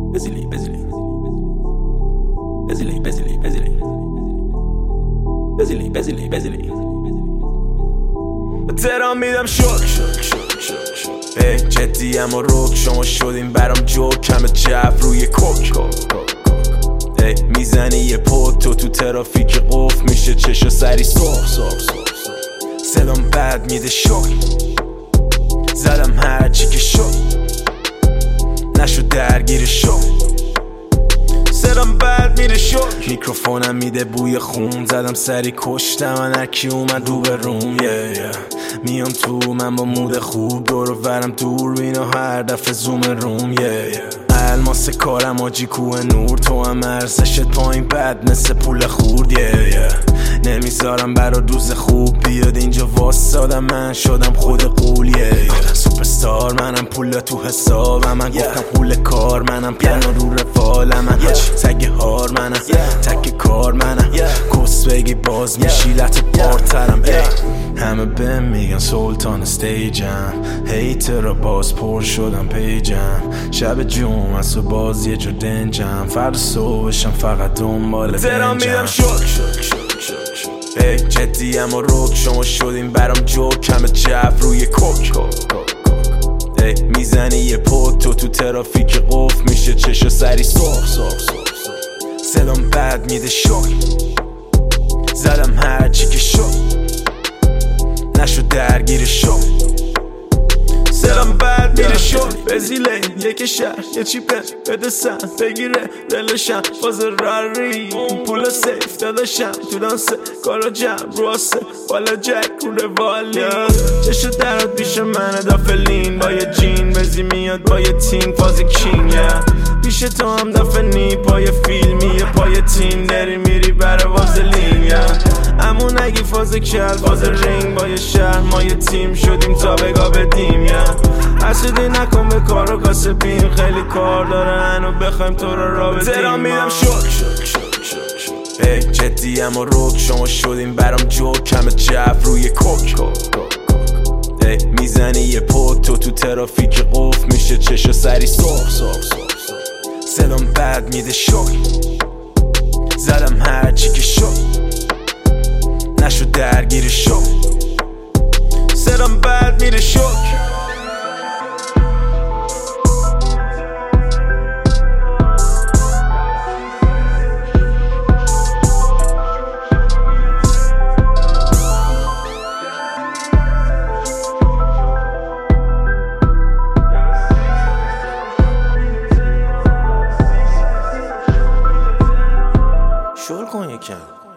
Busily, busily, busily, busily, busily, busily, busily, busily. ترام میدم شک ای جدیم و رک شما شدیم برام جوک کم جف روی کوک ای میزنی یه پوت تو ترافیک قف میشه چشا سری سرخ صدام بد میده شک زدم هرچی که شد نشد درگیر شد صدام بد میره شد میکروفونم میده بوی خون زدم سری کشتم من هرکی اومد رو به روم میام تو من با مود خوب دور و ورم دور بین و هر دفعه زوم روم الماس کارم آجی کوه نور تو هم ارزشت پایین بد مثل پول خورد نمیذارم برا روز خوب بیاد اینجا واسادم من شدم خود قول سوپرستار منم پول تو حسابم من گفتم پول کار منم پیانو رو رفالم من تگ هار منم تک کار منم کس بگی باز میشی لط بارترم همه بهم میگن سلطان استیجم هیتر را باز پر شدم پیجم شب جمعه و باز یه جا دنجم فرد صبحشم فقط دنبال ترام میدم شک ای جدیم و رک شما شدیم برام جوک کم جف روی کوک ای میزنی یه پوت تو ترافیک قف میشه چشا سری سرخ صدام بد میده شک زدم هرچی که شد نشد درگیر شد صدام بد میره شد بزیله یک شهر یه چیپه بده سن بگیره دلشم باز راری پول سیف داداشم تو دانسه کارا جمع رواسه بالا جک رو روالی چشو درات بیش منه دافلین با یه جین بزی میاد با یه تیم فازی کینگ پیش تو هم دفنی پای فیلمی پای تیم نری میری برا وازلین امون اگی فاز کل فاز رینگ با یه شهر ما یه تیم شدیم تا بگا بدیم حسودی نکن به کار و کاسبیم خیلی کار داره هنو بخوایم تو رو رابطیم ترام میدم شک ای جدیم و رک شما شدیم برام جوک کم جف روی کوک ای میزنی یه پوت تو ترافیک قف میشه چشا سری سرخ صدام بد میده شک زدم هرچی که شد نشد درگیر شد صدام بد میره شک شل کن یکم